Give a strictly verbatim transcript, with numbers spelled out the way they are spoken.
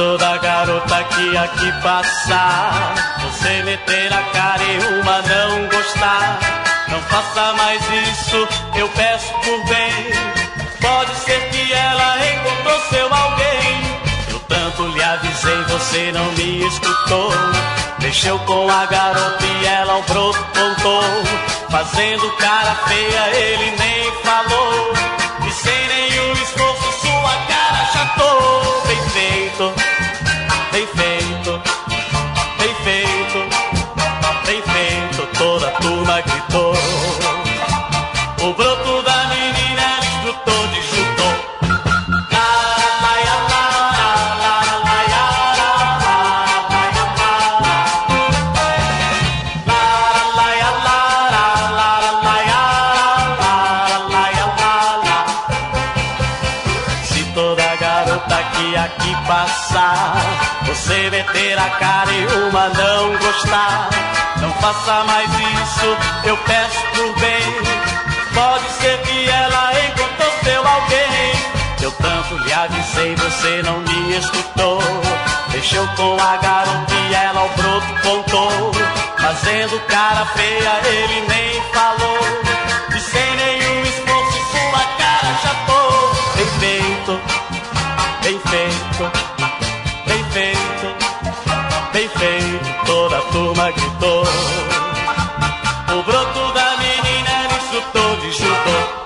toda garota que aqui passar, você meter a cara em uma não gostar, não faça mais isso, eu peço por bem. Pode ser que ela encontrou seu alguém. Eu tanto lhe avisei, você não me escutou. Mexeu com a garota e ela ao broto contou. Fazendo cara feia, ele nem falou. E sem nenhum esforço sua cara achatou. Bem feito, bem feito, bem feito, bem feito, toda a turma gritou. O broto da menina era instrutor de judô. Se toda garota que aqui passar, você meter a cara em uma não gostar, não faça mais isso, eu peço por bem. Pode ser que ela encontrou seu alguém. Eu tanto lhe avisei, você não me escutou. Mexeu com a garota e ela ao broto contou. Fazendo cara feia, ele nem falou. E sem nenhum esforço sua cara chapou. Bem feito, bem feito, bem feito, bem feito, toda a turma gritou. O broto da menina era instrutor de judô.